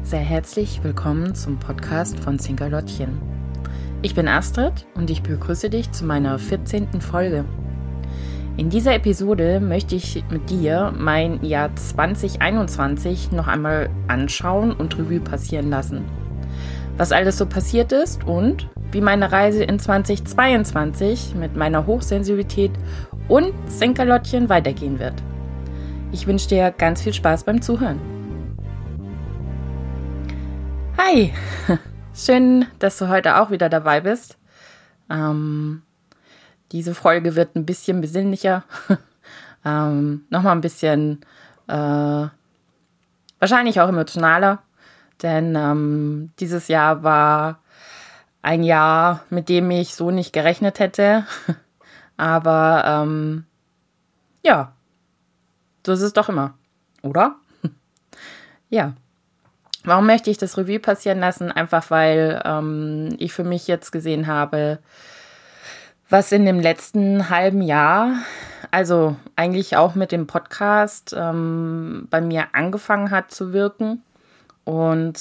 Sehr herzlich willkommen zum Podcast von Zinkerlottchen. Ich bin Astrid und ich begrüße dich zu meiner 14. Folge. In dieser Episode möchte ich mit dir mein Jahr 2021 noch einmal anschauen und Revue passieren lassen. Was alles so passiert ist und wie meine Reise in 2022 mit meiner Hochsensibilität und Zinkerlottchen weitergehen wird. Ich wünsche dir ganz viel Spaß beim Zuhören. Hi, schön, dass du heute auch wieder dabei bist. Diese Folge wird ein bisschen besinnlicher, nochmal ein bisschen wahrscheinlich auch emotionaler, denn dieses Jahr war ein Jahr, mit dem ich so nicht gerechnet hätte, aber ja, so ist es doch immer, oder? Ja. Warum möchte ich das Revue passieren lassen? Einfach weil ich für mich jetzt gesehen habe, was in dem letzten halben Jahr, also eigentlich auch mit dem Podcast, bei mir angefangen hat zu wirken. Und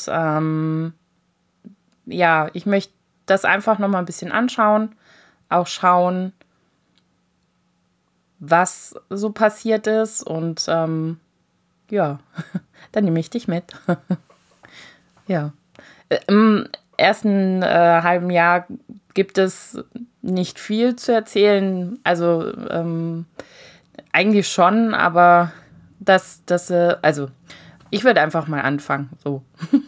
ja, ich möchte das einfach nochmal ein bisschen anschauen, auch schauen, was so passiert ist. Und ja, dann nehme ich dich mit. Ja, im ersten halben Jahr gibt es nicht viel zu erzählen, also eigentlich schon, aber also ich würde einfach mal anfangen, so.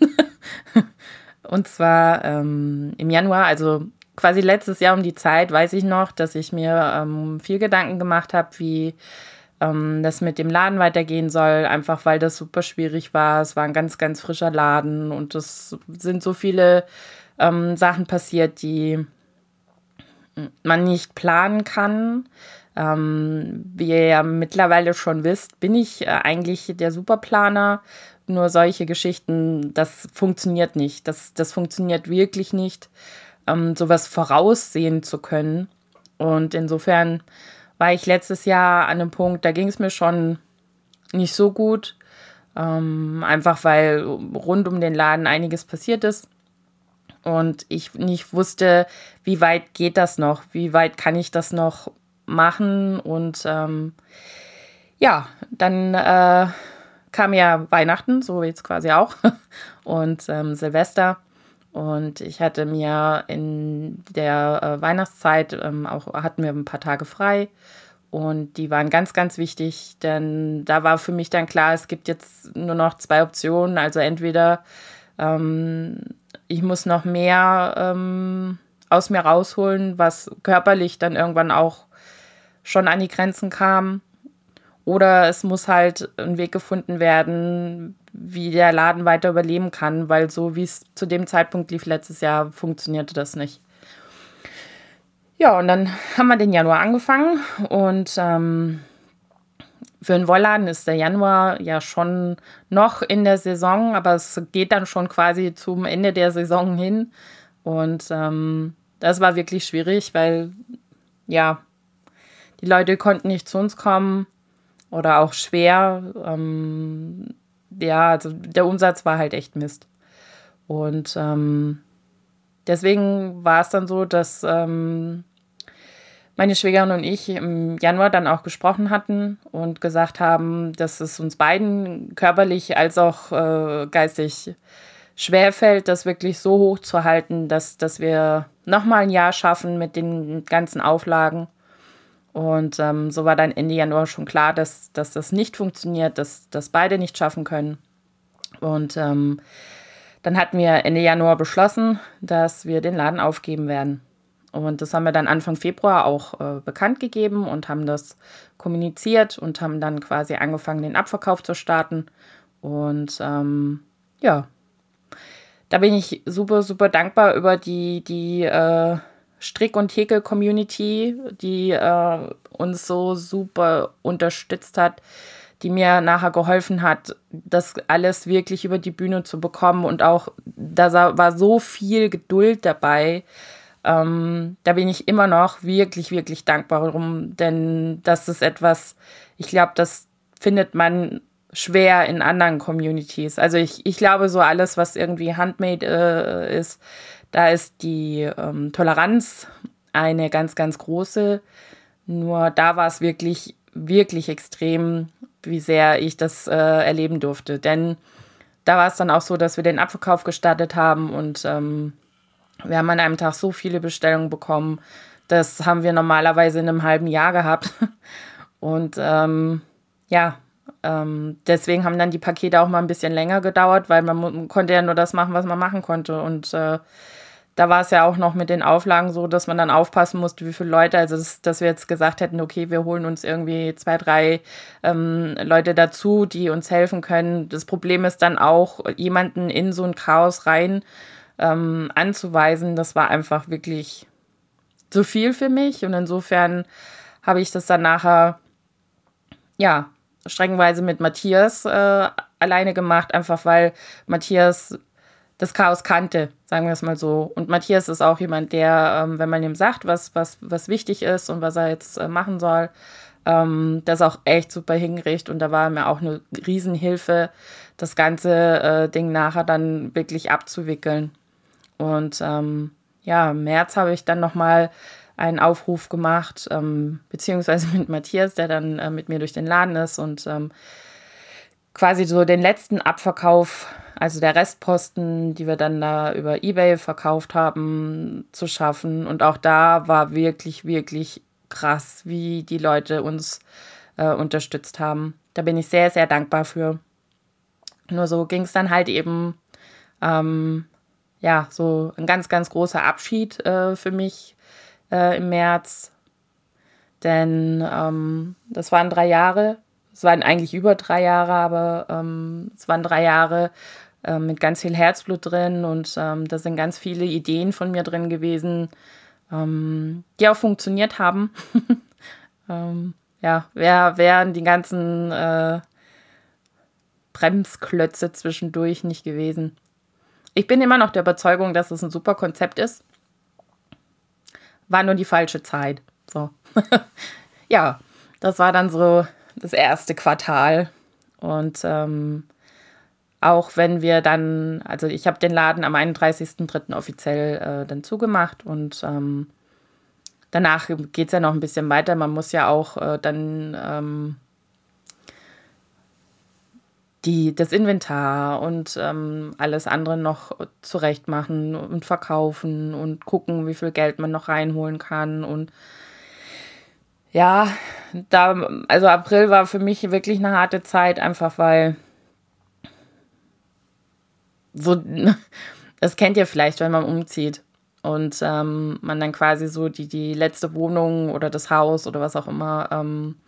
Und zwar im Januar, also quasi letztes Jahr um die Zeit, weiß ich noch, dass ich mir viel Gedanken gemacht habe, wie das mit dem Laden weitergehen soll, einfach weil das super schwierig war. Es war ein ganz, ganz frischer Laden und es sind so viele Sachen passiert, die man nicht planen kann. Wie ihr ja mittlerweile schon wisst, bin ich eigentlich der Superplaner. Nur solche Geschichten, das funktioniert nicht. Das funktioniert wirklich nicht, sowas voraussehen zu können. Und insofern war ich letztes Jahr an einem Punkt, da ging es mir schon nicht so gut. Einfach weil rund um den Laden einiges passiert ist. Und ich nicht wusste, wie weit geht das noch? Wie weit kann ich das noch machen? Und ja, dann kam ja Weihnachten, so jetzt quasi auch, und Silvester. Und ich hatte mir in der Weihnachtszeit hatten wir ein paar Tage frei. Und die waren ganz, ganz wichtig, denn da war für mich dann klar, es gibt jetzt nur noch 2 Optionen. Also entweder ich muss noch mehr aus mir rausholen, was körperlich dann irgendwann auch schon an die Grenzen kam. Oder es muss halt ein Weg gefunden werden, wie der Laden weiter überleben kann, weil so wie es zu dem Zeitpunkt lief letztes Jahr, funktionierte das nicht. Ja, und dann haben wir den Januar angefangen und für einen Wollladen ist der Januar ja schon noch in der Saison, aber es geht dann schon quasi zum Ende der Saison hin. Und das war wirklich schwierig, weil ja, die Leute konnten nicht zu uns kommen oder auch schwer. Ja, also der Umsatz war halt echt Mist. Und deswegen war es dann so, dass meine Schwägerin und ich im Januar dann auch gesprochen hatten und gesagt haben, dass es uns beiden körperlich als auch geistig schwerfällt, das wirklich so hoch zu halten, dass wir nochmal ein Jahr schaffen mit den ganzen Auflagen. Und so war dann Ende Januar schon klar, dass das nicht funktioniert, dass beide nicht schaffen können. Und dann hatten wir Ende Januar beschlossen, dass wir den Laden aufgeben werden. Und das haben wir dann Anfang Februar auch bekannt gegeben und haben das kommuniziert und haben dann quasi angefangen, den Abverkauf zu starten. Und ja, da bin ich super, super dankbar über die Strick- und Häkel-Community, die uns so super unterstützt hat, die mir nachher geholfen hat, das alles wirklich über die Bühne zu bekommen. Und auch, da war so viel Geduld dabei. Da bin ich immer noch wirklich, wirklich dankbar drum, denn das ist etwas, ich glaube, das findet man schwer in anderen Communities. Also ich glaube, so alles, was irgendwie handmade ist, da ist die Toleranz eine ganz, ganz große. Nur da war es wirklich, wirklich extrem, wie sehr ich das erleben durfte. Denn da war es dann auch so, dass wir den Abverkauf gestartet haben und wir haben an einem Tag so viele Bestellungen bekommen. Das haben wir normalerweise in einem halben Jahr gehabt. Und deswegen haben dann die Pakete auch mal ein bisschen länger gedauert, weil man konnte ja nur das machen, was man machen konnte. Und da war es ja auch noch mit den Auflagen so, dass man dann aufpassen musste, wie viele Leute, also dass wir jetzt gesagt hätten, okay, wir holen uns irgendwie 2, 3 Leute dazu, die uns helfen können. Das Problem ist dann auch, jemanden in so ein Chaos rein anzuweisen. Das war einfach wirklich zu viel für mich. Und insofern habe ich das dann nachher, ja, streckenweise mit Matthias alleine gemacht, einfach weil Matthias das Chaos kannte, sagen wir es mal so. Und Matthias ist auch jemand, der, wenn man ihm sagt, was wichtig ist und was er jetzt machen soll, das auch echt super hinkriegt. Und da war mir auch eine Riesenhilfe, das ganze Ding nachher dann wirklich abzuwickeln. Und im März habe ich dann nochmal einen Aufruf gemacht, beziehungsweise mit Matthias, der dann mit mir durch den Laden ist und quasi so den letzten Abverkauf, also der Restposten, die wir dann da über eBay verkauft haben, zu schaffen. Und auch da war wirklich, wirklich krass, wie die Leute uns unterstützt haben. Da bin ich sehr, sehr dankbar für. Nur so ging es dann halt eben, so ein ganz, ganz großer Abschied für mich im März. Denn das waren 3 Jahre. Es waren eigentlich über 3 Jahre, aber es waren 3 Jahre mit ganz viel Herzblut drin und da sind ganz viele Ideen von mir drin gewesen, die auch funktioniert haben. Wären die ganzen Bremsklötze zwischendurch nicht gewesen. Ich bin immer noch der Überzeugung, dass es ein super Konzept ist. War nur die falsche Zeit. So. Ja, das war dann so das erste Quartal. Und auch wenn wir dann, also ich habe den Laden am 31.03. offiziell dann zugemacht und danach geht es ja noch ein bisschen weiter. Man muss ja auch dann das Inventar und alles andere noch zurecht machen und verkaufen und gucken, wie viel Geld man noch reinholen kann. Und ja, also April war für mich wirklich eine harte Zeit, einfach weil so, das kennt ihr vielleicht, wenn man umzieht und man dann quasi so die letzte Wohnung oder das Haus oder was auch immer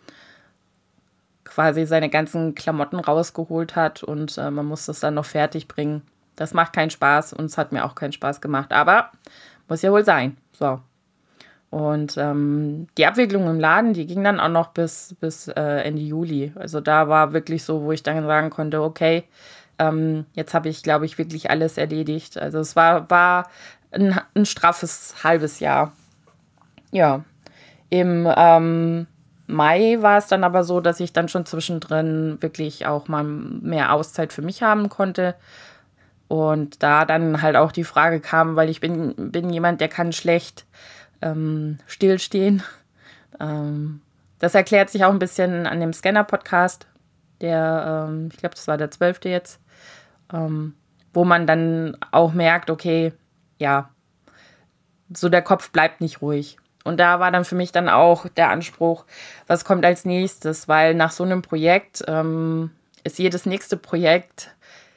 quasi seine ganzen Klamotten rausgeholt hat und man muss das dann noch fertig bringen. Das macht keinen Spaß und es hat mir auch keinen Spaß gemacht, aber muss ja wohl sein. So. Und die Abwicklung im Laden, die ging dann auch noch bis Ende Juli. Also da war wirklich so, wo ich dann sagen konnte, okay, jetzt habe ich, glaube ich, wirklich alles erledigt. Also es war ein straffes halbes Jahr. Ja, im Mai war es dann aber so, dass ich dann schon zwischendrin wirklich auch mal mehr Auszeit für mich haben konnte. Und da dann halt auch die Frage kam, weil ich bin jemand, der kann schlecht stillstehen. Das erklärt sich auch ein bisschen an dem Scanner-Podcast, der, ich glaube, das war der 12. jetzt, wo man dann auch merkt, okay, ja, so der Kopf bleibt nicht ruhig. Und da war dann für mich dann auch der Anspruch, was kommt als nächstes, weil nach so einem Projekt ist jedes nächste Projekt,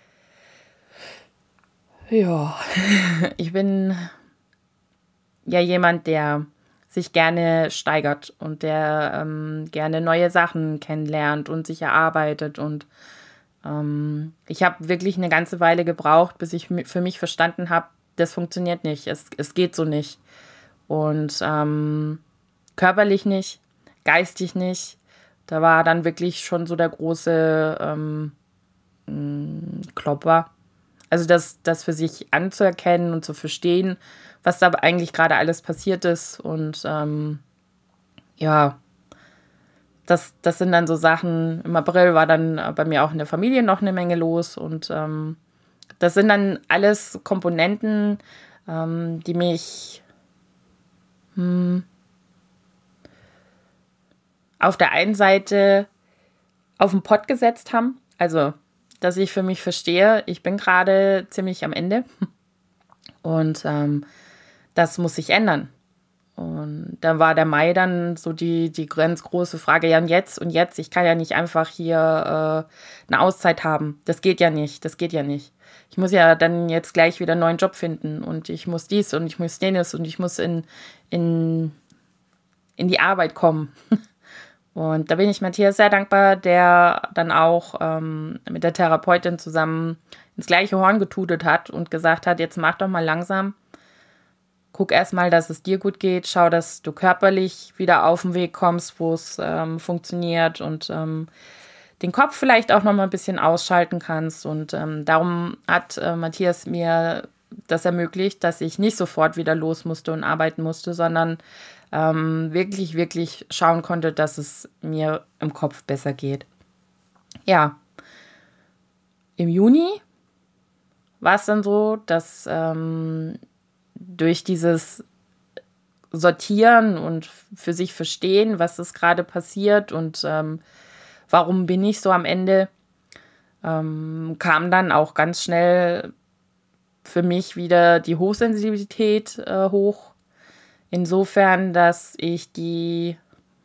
ja, ich bin ja jemand, der sich gerne steigert und der gerne neue Sachen kennenlernt und sich erarbeitet. Und ich habe wirklich eine ganze Weile gebraucht, bis ich für mich verstanden habe, das funktioniert nicht, es geht so nicht. Und körperlich nicht, geistig nicht. Da war dann wirklich schon so der große Klopper. Also das für sich anzuerkennen und zu verstehen, was da eigentlich gerade alles passiert ist. Und das sind dann so Sachen. Im April war dann bei mir auch in der Familie noch eine Menge los. Und das sind dann alles Komponenten, die mich auf der einen Seite auf den Pott gesetzt haben. Also, dass ich für mich verstehe, ich bin gerade ziemlich am Ende. Und das muss sich ändern. Und da war der Mai dann so die ganz große Frage, ja und jetzt, ich kann ja nicht einfach hier eine Auszeit haben. Das geht ja nicht. Ich muss ja dann jetzt gleich wieder einen neuen Job finden und ich muss dies und ich muss jenes und ich muss in die Arbeit kommen. Und da bin ich Matthias sehr dankbar, der dann auch mit der Therapeutin zusammen ins gleiche Horn getutet hat und gesagt hat, jetzt mach doch mal langsam. Guck erstmal, dass es dir gut geht. Schau, dass du körperlich wieder auf den Weg kommst, wo es funktioniert und den Kopf vielleicht auch noch mal ein bisschen ausschalten kannst. Und darum hat Matthias mir das ermöglicht, dass ich nicht sofort wieder los musste und arbeiten musste, sondern wirklich, wirklich schauen konnte, dass es mir im Kopf besser geht. Ja, im Juni war es dann so, dass durch dieses Sortieren und für sich verstehen, was ist gerade passiert und warum bin ich so am Ende, kam dann auch ganz schnell für mich wieder die Hochsensibilität hoch. Insofern, dass ich die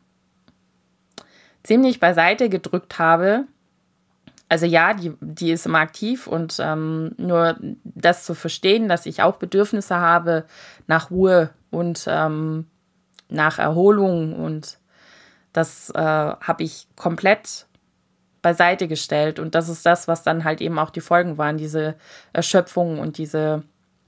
ziemlich beiseite gedrückt habe. Also ja, die ist immer aktiv und nur das zu verstehen, dass ich auch Bedürfnisse habe nach Ruhe und nach Erholung und das habe ich komplett beiseite gestellt und das ist das, was dann halt eben auch die Folgen waren, diese Erschöpfung und diese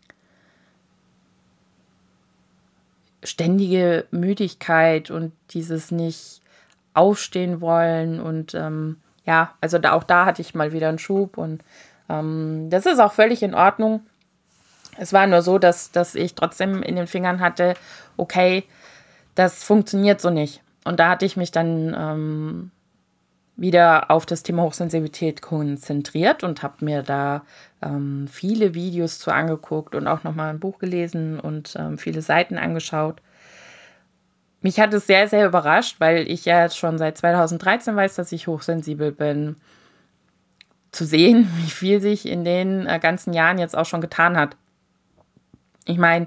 ständige Müdigkeit und dieses nicht aufstehen wollen und ja, also auch da hatte ich mal wieder einen Schub und das ist auch völlig in Ordnung. Es war nur so, dass ich trotzdem in den Fingern hatte, okay, das funktioniert so nicht. Und da hatte ich mich dann wieder auf das Thema Hochsensibilität konzentriert und habe mir da viele Videos zu angeguckt und auch nochmal ein Buch gelesen und viele Seiten angeschaut. Mich hat es sehr, sehr überrascht, weil ich ja jetzt schon seit 2013 weiß, dass ich hochsensibel bin. Zu sehen, wie viel sich in den ganzen Jahren jetzt auch schon getan hat. Ich meine,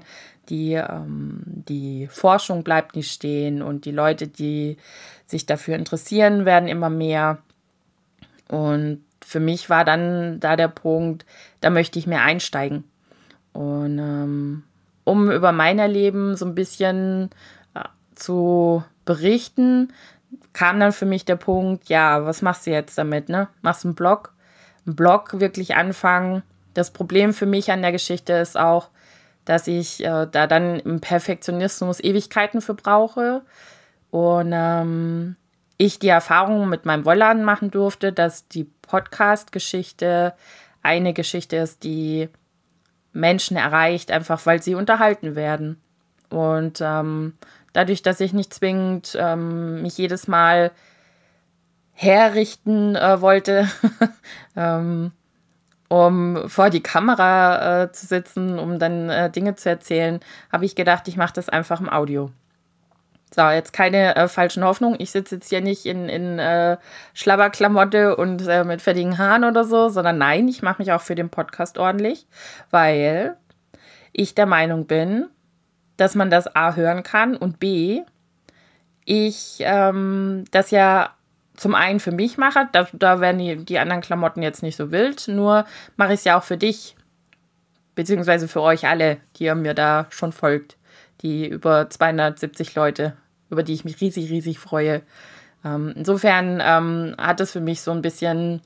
die Forschung bleibt nicht stehen und die Leute, die sich dafür interessieren, werden immer mehr. Und für mich war dann da der Punkt, da möchte ich mehr einsteigen. Und um über mein Erleben so ein bisschen zu berichten, kam dann für mich der Punkt, ja, was machst du jetzt damit, ne? Machst einen Blog wirklich anfangen. Das Problem für mich an der Geschichte ist auch, dass ich da dann im Perfektionismus Ewigkeiten für brauche und ich die Erfahrung mit meinem Wollladen machen durfte, dass die Podcast-Geschichte eine Geschichte ist, die Menschen erreicht, einfach weil sie unterhalten werden. Und dadurch, dass ich nicht zwingend mich jedes Mal herrichten wollte, um vor die Kamera zu sitzen, um dann Dinge zu erzählen, habe ich gedacht, ich mache das einfach im Audio. So, jetzt keine falschen Hoffnungen. Ich sitze jetzt hier nicht in Schlabberklamotte und mit fettigen Haaren oder so, sondern nein, ich mache mich auch für den Podcast ordentlich, weil ich der Meinung bin, dass man das A hören kann und B, ich das ja zum einen für mich mache, da werden die anderen Klamotten jetzt nicht so wild, nur mache ich es ja auch für dich, beziehungsweise für euch alle, die ihr mir da schon folgt, die über 270 Leute, über die ich mich riesig, riesig freue. Insofern hat es für mich so ein bisschen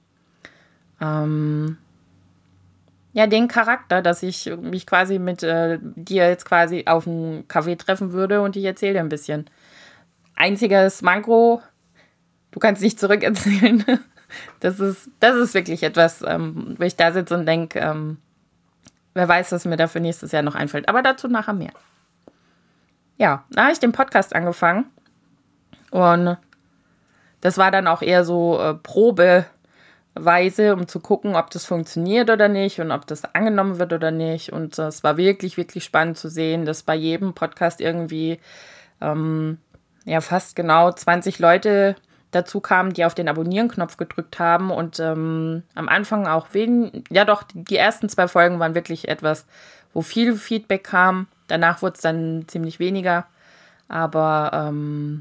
ja, den Charakter, dass ich mich quasi mit dir jetzt quasi auf einen Kaffee treffen würde und ich erzähle dir ein bisschen. Einziges Manko, du kannst nicht zurückerzählen. Das ist wirklich etwas, wo ich da sitze und denke, wer weiß, was mir da für nächstes Jahr noch einfällt. Aber dazu nachher mehr. Ja, da habe ich den Podcast angefangen und das war dann auch eher so Probeweise, um zu gucken, ob das funktioniert oder nicht und ob das angenommen wird oder nicht. Und es war wirklich, wirklich spannend zu sehen, dass bei jedem Podcast irgendwie fast genau 20 Leute dazu kamen, die auf den Abonnieren-Knopf gedrückt haben. Und am Anfang auch die ersten 2 Folgen waren wirklich etwas, wo viel Feedback kam. Danach wurde es dann ziemlich weniger. Aber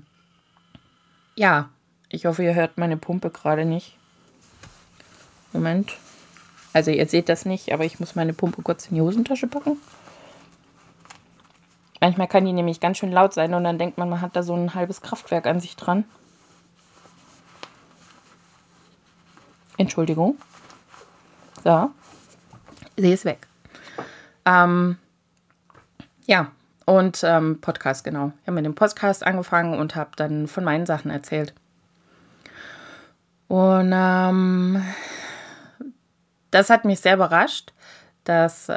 ich hoffe, ihr hört meine Pumpe gerade nicht. Moment. Also ihr seht das nicht, aber ich muss meine Pumpe kurz in die Hosentasche packen. Manchmal kann die nämlich ganz schön laut sein und dann denkt man hat da so ein halbes Kraftwerk an sich dran. Entschuldigung. So. Sie ist weg. Podcast, genau. Ich habe mit dem Podcast angefangen und habe dann von meinen Sachen erzählt. Und das hat mich sehr überrascht, dass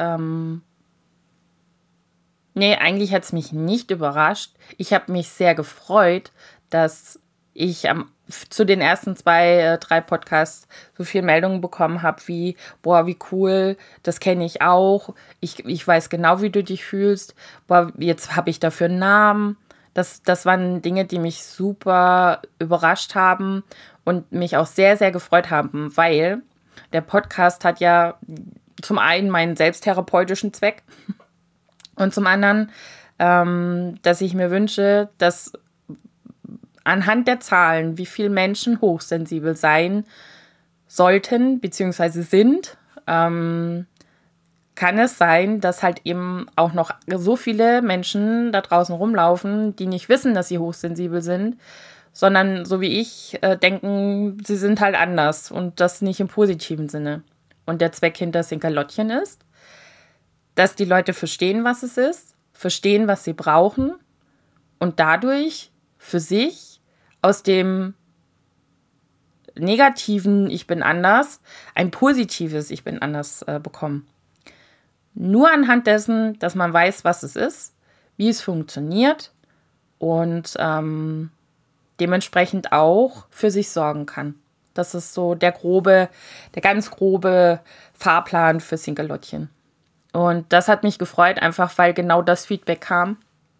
eigentlich hat es mich nicht überrascht. Ich habe mich sehr gefreut, dass ich zu den ersten 2, 3 Podcasts so viele Meldungen bekommen habe wie, boah, wie cool, das kenne ich auch. Ich weiß genau, wie du dich fühlst. Boah, jetzt habe ich dafür einen Namen. Das waren Dinge, die mich super überrascht haben und mich auch sehr, sehr gefreut haben, weil der Podcast hat ja zum einen meinen selbsttherapeutischen Zweck und zum anderen, dass ich mir wünsche, dass anhand der Zahlen, wie viele Menschen hochsensibel sein sollten bzw. sind, kann es sein, dass halt eben auch noch so viele Menschen da draußen rumlaufen, die nicht wissen, dass sie hochsensibel sind, sondern so wie ich denken, sie sind halt anders und das nicht im positiven Sinne. Und der Zweck hinter Sinkerlottchen ist, dass die Leute verstehen, was es ist, verstehen, was sie brauchen und dadurch für sich aus dem negativen Ich bin anders ein positives Ich bin anders bekommen. Nur anhand dessen, dass man weiß, was es ist, wie es funktioniert und dementsprechend auch für sich sorgen kann. Das ist so der ganz grobe Fahrplan für Sinkerlottchen. Und das hat mich gefreut, einfach weil genau das Feedback kam.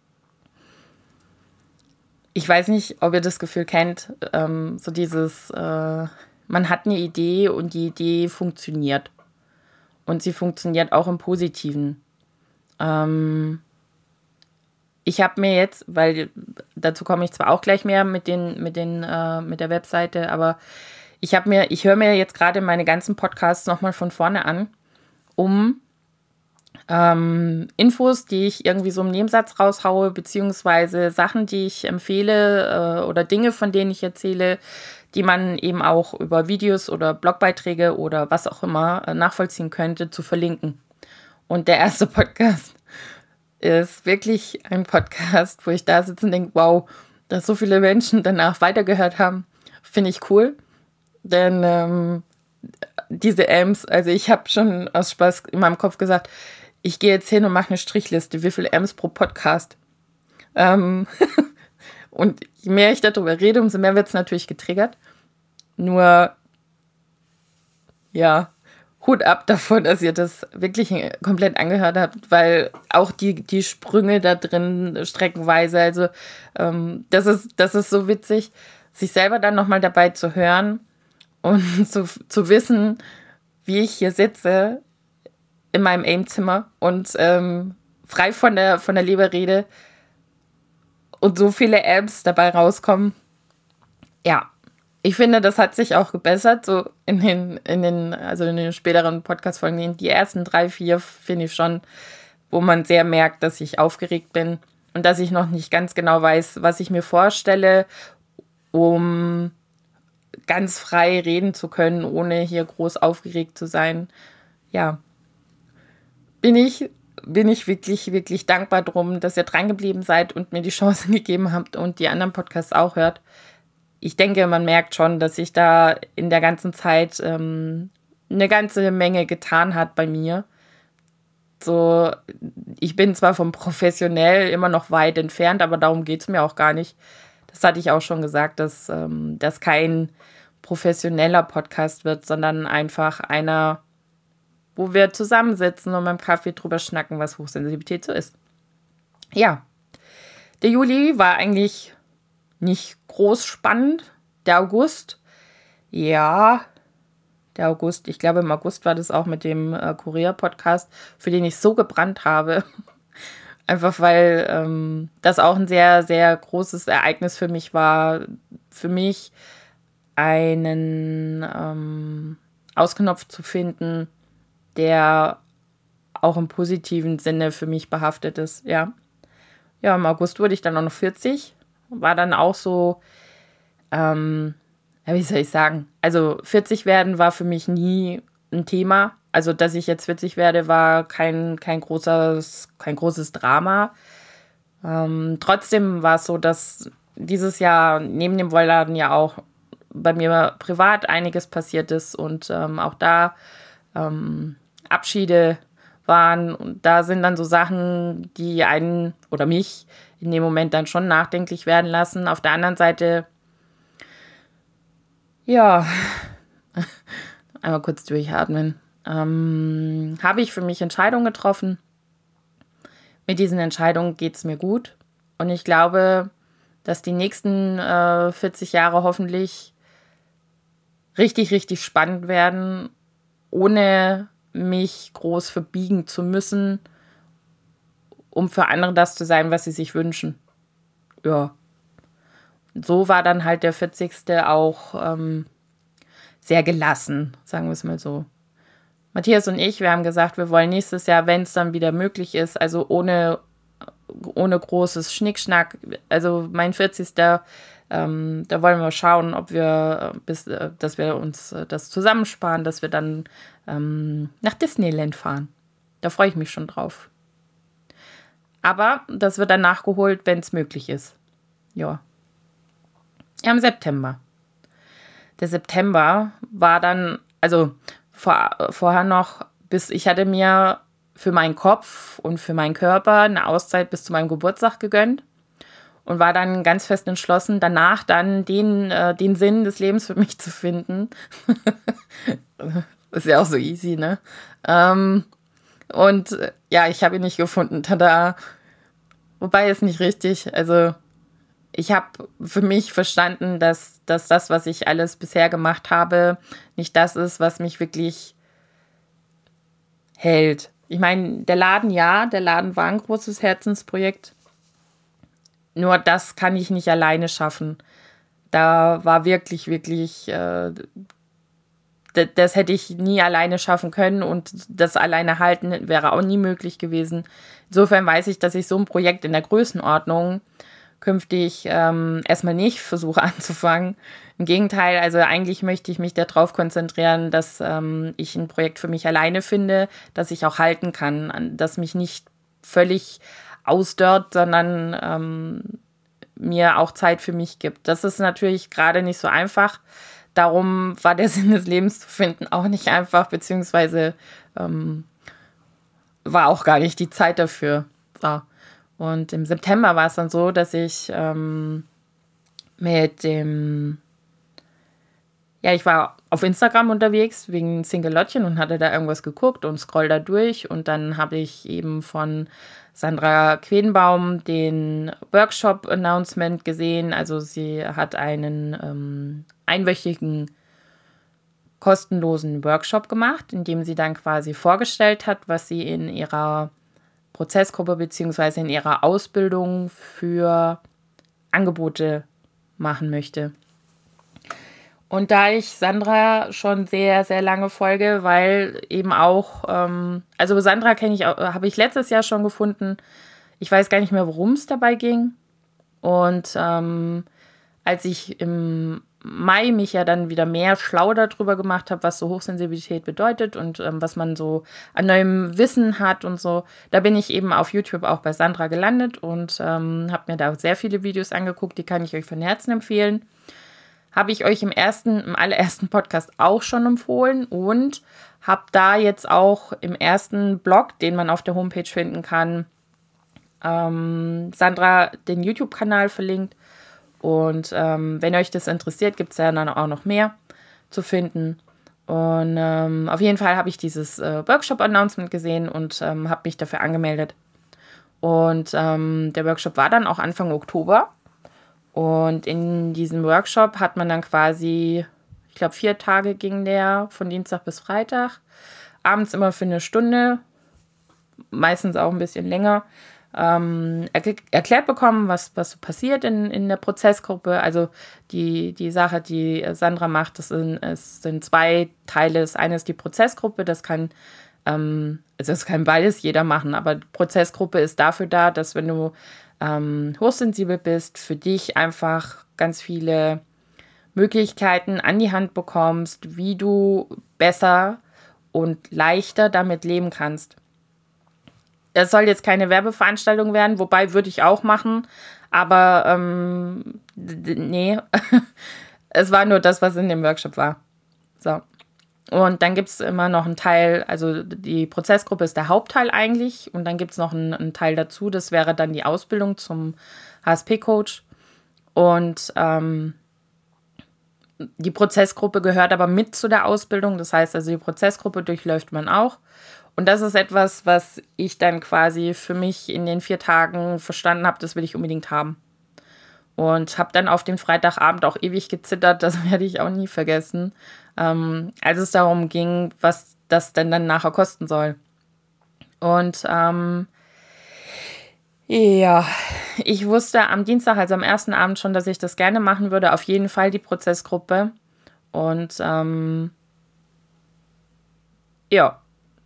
Ich weiß nicht, ob ihr das Gefühl kennt, so dieses, man hat eine Idee und die Idee funktioniert. Und sie funktioniert auch im Positiven. Ich habe mir jetzt, weil dazu komme ich zwar auch gleich mehr mit der Webseite, aber ich höre mir jetzt gerade meine ganzen Podcasts nochmal von vorne an, um Infos, die ich irgendwie so im Nebensatz raushaue, beziehungsweise Sachen, die ich empfehle oder Dinge, von denen ich erzähle, die man eben auch über Videos oder Blogbeiträge oder was auch immer nachvollziehen könnte, zu verlinken. Und der erste Podcast ist wirklich ein Podcast, wo ich da sitze und denke, wow, dass so viele Menschen danach weitergehört haben, finde ich cool. Denn diese Amps, also ich habe schon aus Spaß in meinem Kopf gesagt, ich gehe jetzt hin und mache eine Strichliste, wie viele Amps pro Podcast. Und je mehr ich darüber rede, umso mehr wird es natürlich getriggert. Nur, ja, Hut ab davon, dass ihr das wirklich komplett angehört habt, weil auch die Sprünge da drin streckenweise, also das ist so witzig, sich selber dann nochmal dabei zu hören und zu wissen, wie ich hier sitze in meinem AIM-Zimmer und frei von der Leber rede und so viele Apps dabei rauskommen. Ja, ich finde, das hat sich auch gebessert, so in den späteren Podcast-Folgen. Die ersten 3, 4 finde ich schon, wo man sehr merkt, dass ich aufgeregt bin und dass ich noch nicht ganz genau weiß, was ich mir vorstelle, um ganz frei reden zu können, ohne hier groß aufgeregt zu sein. Ja, bin ich wirklich, wirklich dankbar drum, dass ihr dran geblieben seid und mir die Chance gegeben habt und die anderen Podcasts auch hört. Ich denke, man merkt schon, dass sich da in der ganzen Zeit eine ganze Menge getan hat bei mir. So, ich bin zwar vom professionell immer noch weit entfernt, aber darum geht es mir auch gar nicht. das hatte ich auch schon gesagt, dass das kein professioneller Podcast wird, sondern einfach einer, wo wir zusammensitzen und beim Kaffee drüber schnacken, was Hochsensibilität so ist. Ja, der Juli war eigentlich nicht groß spannend. Der August, ja, der August, ich glaube im August war das auch mit dem Korea-Podcast, für den ich so gebrannt habe. Einfach weil das auch ein sehr, sehr großes Ereignis für mich war. Für mich einen Ausknopf zu finden, der auch im positiven Sinne für mich behaftet ist, ja. Ja, im August wurde ich dann auch noch 40. War dann auch so, ja, wie soll ich sagen? Also 40 werden war für mich nie ein Thema. Also, dass ich jetzt 40 werde, war kein großes Drama. Trotzdem war es so, dass dieses Jahr neben dem Wollladen ja auch bei mir privat einiges passiert ist und auch da Abschiede waren. Und da sind dann so Sachen, die einen oder mich in dem Moment dann schon nachdenklich werden lassen. Auf der anderen Seite, ja, einmal kurz durchatmen, habe ich für mich Entscheidungen getroffen. Mit diesen Entscheidungen geht es mir gut. Und ich glaube, dass die nächsten 40 Jahre hoffentlich richtig, richtig spannend werden, ohne mich groß verbiegen zu müssen, um für andere das zu sein, was sie sich wünschen. Ja. So war dann halt der 40. auch sehr gelassen, sagen wir es mal so. Matthias und ich, wir haben gesagt, wir wollen nächstes Jahr, wenn es dann wieder möglich ist, also ohne großes Schnickschnack, also mein 40. Da wollen wir schauen, ob wir, dass wir uns das zusammensparen, dass wir dann nach Disneyland fahren. Da freue ich mich schon drauf. Aber das wird dann nachgeholt, wenn es möglich ist. Ja. Im September. Der September war dann, also vorher noch, ich hatte mir für meinen Kopf und für meinen Körper eine Auszeit bis zu meinem Geburtstag gegönnt und war dann ganz fest entschlossen, danach dann den Sinn des Lebens für mich zu finden. Ist ja auch so easy, ne? Und ja, ich habe ihn nicht gefunden. Tada! Wobei ist nicht richtig. Also ich habe für mich verstanden, dass das, was ich alles bisher gemacht habe, nicht das ist, was mich wirklich hält. Ich meine, der Laden war ein großes Herzensprojekt. Nur das kann ich nicht alleine schaffen. Da war wirklich, wirklich, das hätte ich nie alleine schaffen können und das alleine halten wäre auch nie möglich gewesen. Insofern weiß ich, dass ich so ein Projekt in der Größenordnung künftig erstmal nicht versuche anzufangen. Im Gegenteil, also eigentlich möchte ich mich darauf konzentrieren, dass ich ein Projekt für mich alleine finde, das ich auch halten kann, das mich nicht völlig ausdörrt, sondern mir auch Zeit für mich gibt. Das ist natürlich gerade nicht so einfach. Darum war der Sinn des Lebens zu finden auch nicht einfach, beziehungsweise war auch gar nicht die Zeit dafür. So. Und im September war es dann so, dass ich ich war auf Instagram unterwegs wegen Single-Lottchen und hatte da irgendwas geguckt und scroll da durch. Und dann habe ich eben von Sandra Quedenbaum den Workshop-Announcement gesehen. Also sie hat einen einwöchigen kostenlosen Workshop gemacht, in dem sie dann quasi vorgestellt hat, was sie in ihrer Prozessgruppe bzw. in ihrer Ausbildung für Angebote machen möchte. Und da ich Sandra schon sehr, sehr lange folge, weil eben auch, also Sandra habe ich letztes Jahr schon gefunden. Ich weiß gar nicht mehr, worum es dabei ging. Und als ich im Mai mich ja dann wieder mehr schlau darüber gemacht habe, was so Hochsensibilität bedeutet und was man so an neuem Wissen hat und so, da bin ich eben auf YouTube auch bei Sandra gelandet und habe mir da sehr viele Videos angeguckt, die kann ich euch von Herzen empfehlen. Habe ich euch im allerersten Podcast auch schon empfohlen und habe da jetzt auch im ersten Blog, den man auf der Homepage finden kann, Sandra den YouTube-Kanal verlinkt Und wenn euch das interessiert, gibt es ja dann auch noch mehr zu finden. Und auf jeden Fall habe ich dieses Workshop-Announcement gesehen und habe mich dafür angemeldet. Und der Workshop war dann auch Anfang Oktober. Und in diesem Workshop hat man dann quasi, ich glaube 4 Tage ging der, von Dienstag bis Freitag. Abends immer für 1 Stunde, meistens auch ein bisschen länger. Erklärt bekommen, was so passiert in der Prozessgruppe. Also die Sache, die Sandra macht, es sind 2 Teile. Das eine ist die Prozessgruppe, das kann beides jeder machen, aber die Prozessgruppe ist dafür da, dass wenn du hochsensibel bist, für dich einfach ganz viele Möglichkeiten an die Hand bekommst, wie du besser und leichter damit leben kannst. Es soll jetzt keine Werbeveranstaltung werden, wobei würde ich auch machen, aber nee, es war nur das, was in dem Workshop war. So. Und dann gibt es immer noch einen Teil, also die Prozessgruppe ist der Hauptteil eigentlich und dann gibt es noch einen Teil dazu, das wäre dann die Ausbildung zum HSP-Coach. Und die Prozessgruppe gehört aber mit zu der Ausbildung, das heißt also die Prozessgruppe durchläuft man auch. Und das ist etwas, was ich dann quasi für mich in den 4 Tagen verstanden habe, das will ich unbedingt haben. Und habe dann auf den Freitagabend auch ewig gezittert, das werde ich auch nie vergessen, als es darum ging, was das denn dann nachher kosten soll. Und ja, ich wusste am Dienstag, also am ersten Abend schon, dass ich das gerne machen würde, auf jeden Fall die Prozessgruppe. Und ja,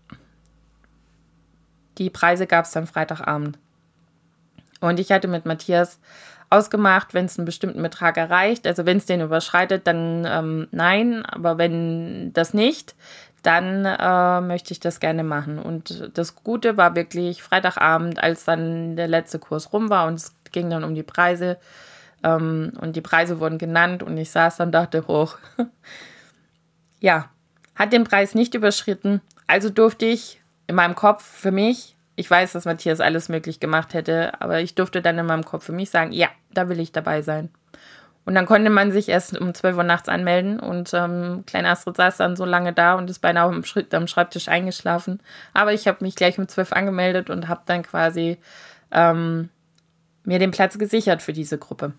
die Preise gab es dann Freitagabend. Und ich hatte mit Matthias ausgemacht, wenn es einen bestimmten Betrag erreicht, also wenn es den überschreitet, dann nein, aber wenn das nicht, dann möchte ich das gerne machen. Und das Gute war wirklich Freitagabend, als dann der letzte Kurs rum war und es ging dann um die Preise und die Preise wurden genannt und ich saß dann und dachte, hoch, ja, hat den Preis nicht überschritten, also durfte ich in meinem Kopf für mich, ich weiß, dass Matthias alles möglich gemacht hätte, aber ich durfte dann in meinem Kopf für mich sagen, ja, da will ich dabei sein. Und dann konnte man sich erst um 12 Uhr nachts anmelden und kleine Astrid saß dann so lange da und ist beinahe am Schreibtisch eingeschlafen. Aber ich habe mich gleich um 12 angemeldet und habe dann quasi mir den Platz gesichert für diese Gruppe.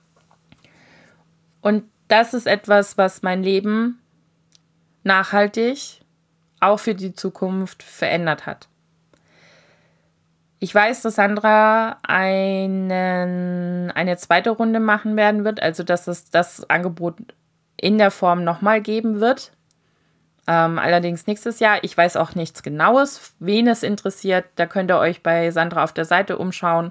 Und das ist etwas, was mein Leben nachhaltig auch für die Zukunft verändert hat. Ich weiß, dass Sandra eine zweite Runde machen werden wird, also dass es das Angebot in der Form nochmal geben wird. Allerdings nächstes Jahr. Ich weiß auch nichts Genaues. Wen es interessiert, da könnt ihr euch bei Sandra auf der Seite umschauen.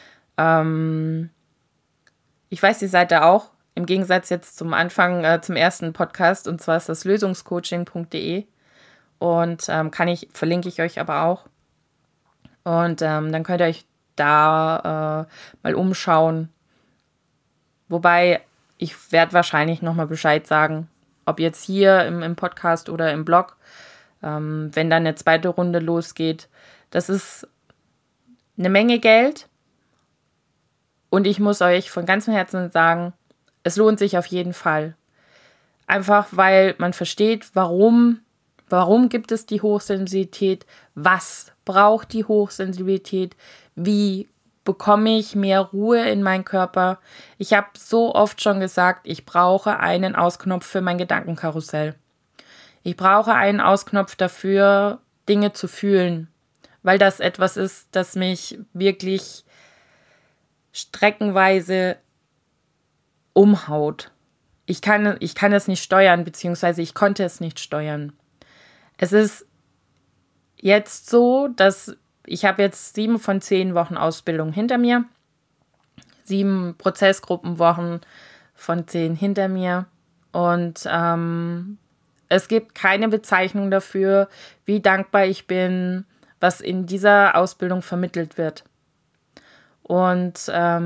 Ich weiß die Seite auch, im Gegensatz jetzt zum Anfang, zum ersten Podcast, und zwar ist das lösungscoaching.de und verlinke ich euch aber auch. Und dann könnt ihr euch da mal umschauen. Wobei, ich werde wahrscheinlich nochmal Bescheid sagen, ob jetzt hier im Podcast oder im Blog, wenn dann eine zweite Runde losgeht. Das ist eine Menge Geld. Und ich muss euch von ganzem Herzen sagen, es lohnt sich auf jeden Fall. Einfach, weil man versteht, warum gibt es die Hochsensibilität, was braucht die Hochsensibilität, wie bekomme ich mehr Ruhe in meinen Körper. Ich habe so oft schon gesagt, ich brauche einen Ausknopf für mein Gedankenkarussell. Ich brauche einen Ausknopf dafür, Dinge zu fühlen, weil das etwas ist, das mich wirklich streckenweise umhaut. Ich kann es nicht steuern, beziehungsweise ich konnte es nicht steuern. Es ist jetzt so, dass ich habe jetzt 7 von 10 Wochen Ausbildung hinter mir, 7 Prozessgruppenwochen von 10 hinter mir und es gibt keine Bezeichnung dafür, wie dankbar ich bin, was in dieser Ausbildung vermittelt wird. Und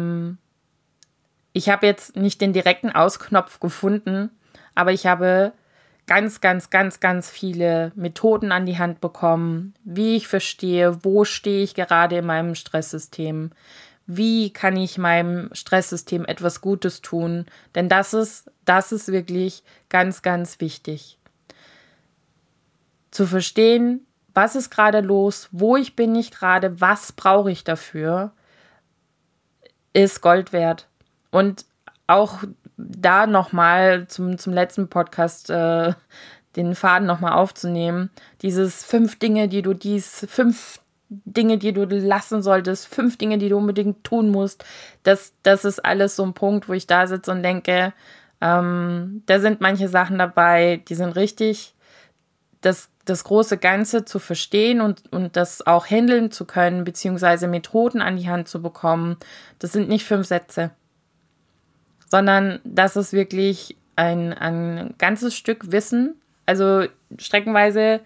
ich habe jetzt nicht den direkten Ausknopf gefunden, aber ich habe ganz, ganz, ganz, ganz viele Methoden an die Hand bekommen, wie ich verstehe, wo stehe ich gerade in meinem Stresssystem, wie kann ich meinem Stresssystem etwas Gutes tun? Denn das ist wirklich ganz, ganz wichtig. Zu verstehen, was ist gerade los, wo bin ich gerade, was brauche ich dafür, ist Gold wert. Und auch da nochmal zum letzten Podcast den Faden nochmal aufzunehmen, fünf Dinge, die du lassen solltest, 5 Dinge, die du unbedingt tun musst, das ist alles so ein Punkt, wo ich da sitze und denke, da sind manche Sachen dabei, die sind richtig. Das große Ganze zu verstehen und das auch handeln zu können, beziehungsweise Methoden an die Hand zu bekommen, das sind nicht 5 Sätze, sondern das ist wirklich ein ganzes Stück Wissen. Also streckenweise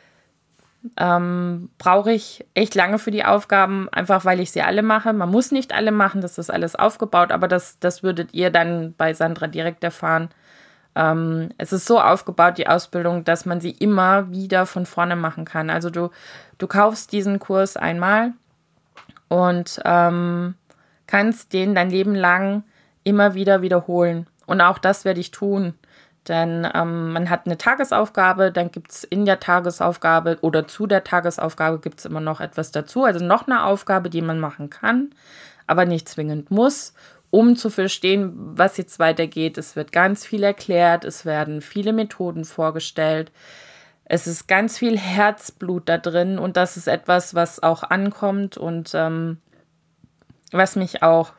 brauche ich echt lange für die Aufgaben, einfach weil ich sie alle mache. Man muss nicht alle machen, das ist alles aufgebaut, aber das würdet ihr dann bei Sandra direkt erfahren. Es ist so aufgebaut, die Ausbildung, dass man sie immer wieder von vorne machen kann. Also du kaufst diesen Kurs einmal und kannst den dein Leben lang immer wieder wiederholen. Und auch das werde ich tun. Denn man hat eine Tagesaufgabe, dann gibt es in der Tagesaufgabe oder zu der Tagesaufgabe gibt es immer noch etwas dazu. Also noch eine Aufgabe, die man machen kann, aber nicht zwingend muss, um zu verstehen, was jetzt weitergeht. Es wird ganz viel erklärt, es werden viele Methoden vorgestellt. Es ist ganz viel Herzblut da drin und das ist etwas, was auch ankommt und was mich auch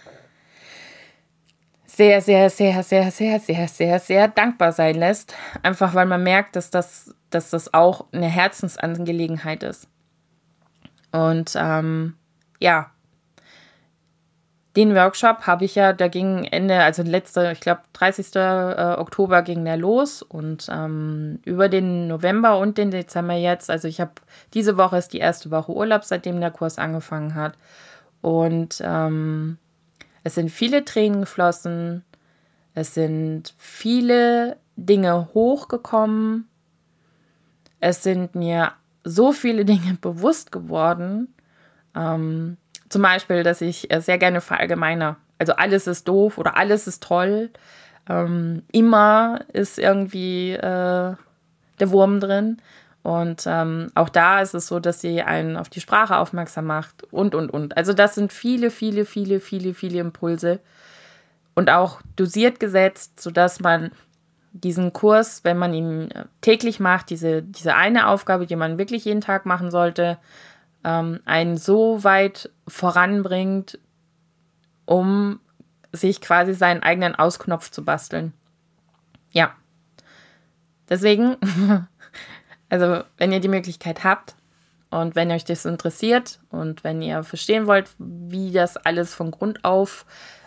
sehr, sehr, sehr, sehr, sehr, sehr, sehr, sehr dankbar sein lässt. Einfach weil man merkt, dass das auch eine Herzensangelegenheit ist. Und ja, den Workshop habe ich ja, der ging ich glaube 30. Oktober ging der los und über den November und den Dezember jetzt, also diese Woche ist die erste Woche Urlaub, seitdem der Kurs angefangen hat. Und es sind viele Tränen geflossen, es sind viele Dinge hochgekommen, es sind mir so viele Dinge bewusst geworden, zum Beispiel, dass ich sehr gerne verallgemeiner, also alles ist doof oder alles ist toll, immer ist irgendwie der Wurm drin. Und auch da ist es so, dass sie einen auf die Sprache aufmerksam macht und. Also das sind viele, viele, viele, viele, viele Impulse und auch dosiert gesetzt, sodass man diesen Kurs, wenn man ihn täglich macht, diese eine Aufgabe, die man wirklich jeden Tag machen sollte, einen so weit voranbringt, um sich quasi seinen eigenen Ausknopf zu basteln. Ja, deswegen... Also, wenn ihr die Möglichkeit habt und wenn euch das interessiert und wenn ihr verstehen wollt, wie das alles von Grund auf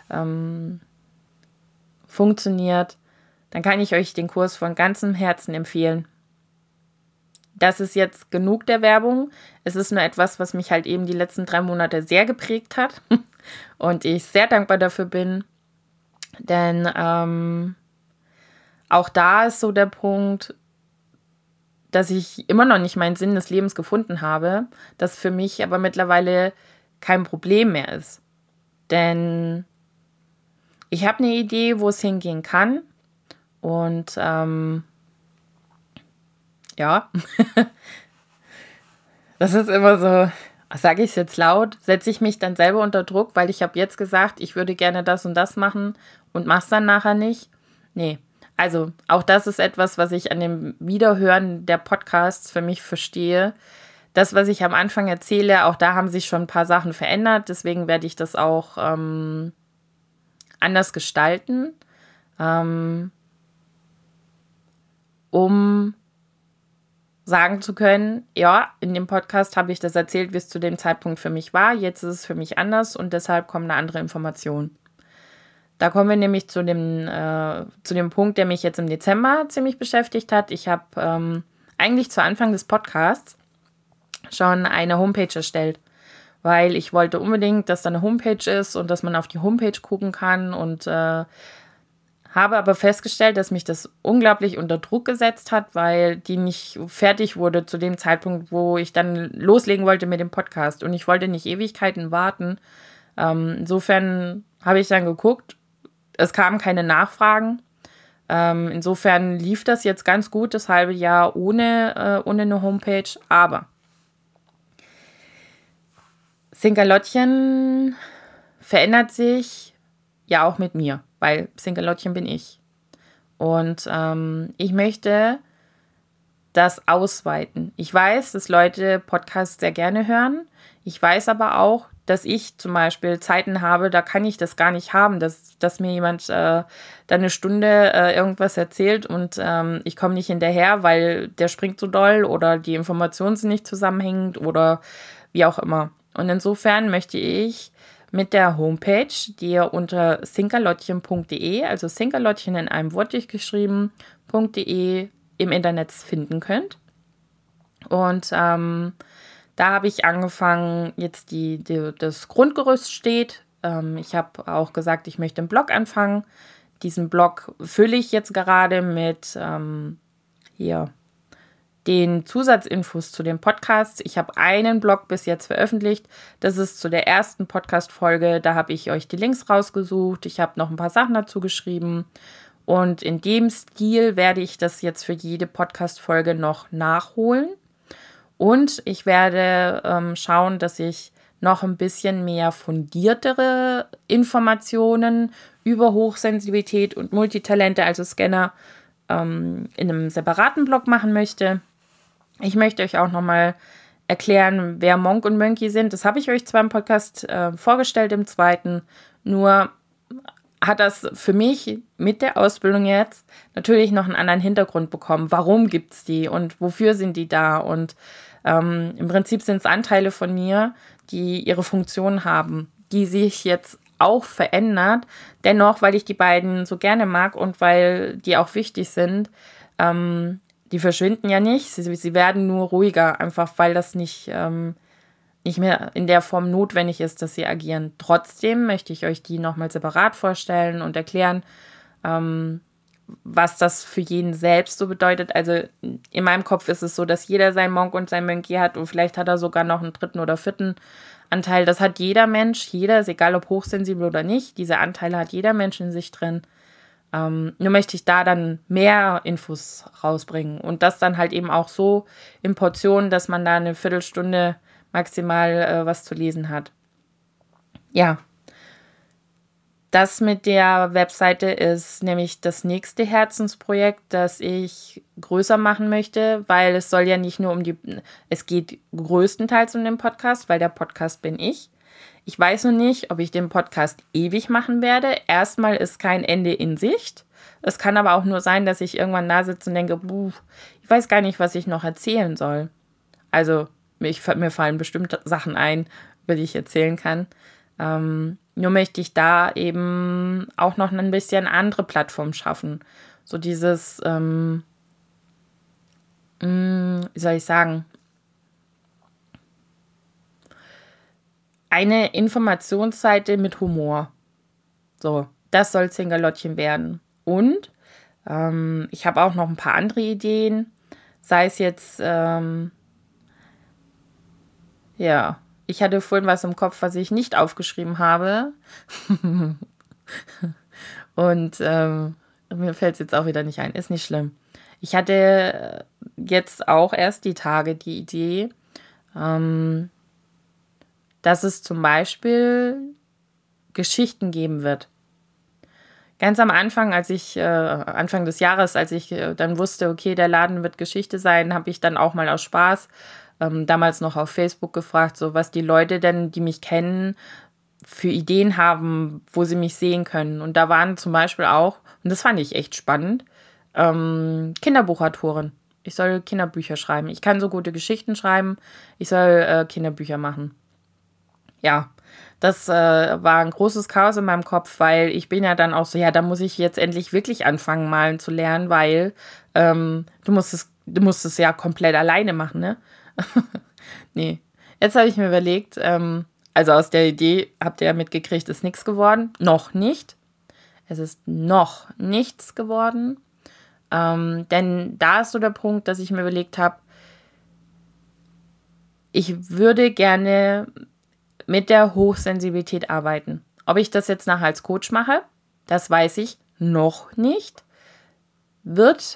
funktioniert, dann kann ich euch den Kurs von ganzem Herzen empfehlen. Das ist jetzt genug der Werbung. Es ist nur etwas, was mich halt eben die letzten 3 Monate sehr geprägt hat und ich sehr dankbar dafür bin, denn auch da ist so der Punkt, dass ich immer noch nicht meinen Sinn des Lebens gefunden habe, das für mich aber mittlerweile kein Problem mehr ist. Denn ich habe eine Idee, wo es hingehen kann. Und ja, das ist immer so, sage ich es jetzt laut, setze ich mich dann selber unter Druck, weil ich habe jetzt gesagt, ich würde gerne das und das machen und mache es dann nachher nicht. Nee. Also auch das ist etwas, was ich an dem Wiederhören der Podcasts für mich verstehe. Das, was ich am Anfang erzähle, auch da haben sich schon ein paar Sachen verändert. Deswegen werde ich das auch anders gestalten, um sagen zu können, ja, in dem Podcast habe ich das erzählt, wie es zu dem Zeitpunkt für mich war. Jetzt ist es für mich anders und deshalb kommt eine andere Information. Da kommen wir nämlich zu dem Punkt, der mich jetzt im Dezember ziemlich beschäftigt hat. Ich habe eigentlich zu Anfang des Podcasts schon eine Homepage erstellt, weil ich wollte unbedingt, dass da eine Homepage ist und dass man auf die Homepage gucken kann und habe aber festgestellt, dass mich das unglaublich unter Druck gesetzt hat, weil die nicht fertig wurde zu dem Zeitpunkt, wo ich dann loslegen wollte mit dem Podcast. Und ich wollte nicht Ewigkeiten warten, Insofern habe ich dann geguckt, es kamen keine Nachfragen. Insofern lief das jetzt ganz gut, das halbe Jahr ohne eine Homepage. Aber Sinkerlottchen verändert sich ja auch mit mir, weil Sinkerlottchen bin ich. Und ich möchte das ausweiten. Ich weiß, dass Leute Podcasts sehr gerne hören. Ich weiß aber auch, dass ich zum Beispiel Zeiten habe, da kann ich das gar nicht haben, dass mir jemand dann eine Stunde irgendwas erzählt und ich komme nicht hinterher, weil der springt so doll oder die Informationen sind nicht zusammenhängend oder wie auch immer. Und insofern möchte ich mit der Homepage, die ihr unter sinkerlottchen.de, also Sinkerlottchen in einem Wort durchgeschrieben.de im Internet finden könnt. Und da habe ich angefangen, jetzt das Grundgerüst steht. Ich habe auch gesagt, ich möchte einen Blog anfangen. Diesen Blog fülle ich jetzt gerade mit den Zusatzinfos zu den Podcasts. Ich habe einen Blog bis jetzt veröffentlicht. Das ist zu der ersten Podcast-Folge. Da habe ich euch die Links rausgesucht. Ich habe noch ein paar Sachen dazu geschrieben. Und in dem Stil werde ich das jetzt für jede Podcast-Folge noch nachholen. Und ich werde schauen, dass ich noch ein bisschen mehr fundiertere Informationen über Hochsensibilität und Multitalente, also Scanner, in einem separaten Blog machen möchte. Ich möchte euch auch nochmal erklären, wer Monk und Mönki sind. Das habe ich euch zwar im Podcast vorgestellt, im zweiten, nur hat das für mich mit der Ausbildung jetzt natürlich noch einen anderen Hintergrund bekommen. Warum gibt es die und wofür sind die da? Und im Prinzip sind es Anteile von mir, die ihre Funktion haben, die sich jetzt auch verändert. Dennoch, weil ich die beiden so gerne mag und weil die auch wichtig sind, die verschwinden ja nicht. Sie werden nur ruhiger, einfach weil das nicht mehr in der Form notwendig ist, dass sie agieren. Trotzdem möchte ich euch die nochmal separat vorstellen und erklären, was das für jeden selbst so bedeutet. Also in meinem Kopf ist es so, dass jeder seinen Monk und sein Mönki hat und vielleicht hat er sogar noch einen dritten oder vierten Anteil. Das hat jeder Mensch, jeder, ist egal ob hochsensibel oder nicht. Diese Anteile hat jeder Mensch in sich drin. Nur möchte ich da dann mehr Infos rausbringen und das dann halt eben auch so in Portionen, dass man da eine Viertelstunde maximal was zu lesen hat. Ja, das mit der Webseite ist nämlich das nächste Herzensprojekt, das ich größer machen möchte, weil es soll ja nicht nur es geht größtenteils um den Podcast, weil der Podcast bin ich. Ich weiß noch nicht, ob ich den Podcast ewig machen werde. Erstmal ist kein Ende in Sicht. Es kann aber auch nur sein, dass ich irgendwann da sitze und denke, ich weiß gar nicht, was ich noch erzählen soll. Also mir fallen bestimmt Sachen ein, über die ich erzählen kann. Nur möchte ich da eben auch noch ein bisschen andere Plattform schaffen. So dieses, wie soll ich sagen, eine Informationsseite mit Humor. So, das soll Sinkerlottchen werden. Und ich habe auch noch ein paar andere Ideen. Sei es jetzt, ich hatte vorhin was im Kopf, was ich nicht aufgeschrieben habe. Und mir fällt es jetzt auch wieder nicht ein. Ist nicht schlimm. Ich hatte jetzt auch erst die Tage die Idee, dass es zum Beispiel Geschichten geben wird. Ganz am Anfang, Anfang des Jahres, als ich dann wusste, okay, der Laden wird Geschichte sein, habe ich dann auch mal aus Spaß damals noch auf Facebook gefragt, so was die Leute denn, die mich kennen, für Ideen haben, wo sie mich sehen können. Und da waren zum Beispiel auch, und das fand ich echt spannend, Kinderbuchautoren. Ich soll Kinderbücher schreiben. Ich kann so gute Geschichten schreiben. Ich soll Kinderbücher machen. Ja, das war ein großes Chaos in meinem Kopf, weil ich bin ja dann auch so, ja, da muss ich jetzt endlich wirklich anfangen, malen zu lernen, weil du musst es ja komplett alleine machen, ne? Nee. Jetzt habe ich mir überlegt, also aus der Idee, habt ihr ja mitgekriegt, ist nichts geworden. Noch nicht. Es ist noch nichts geworden. Denn da ist so der Punkt, dass ich mir überlegt habe, ich würde gerne mit der Hochsensibilität arbeiten. Ob ich das jetzt nachher als Coach mache, das weiß ich noch nicht. Wird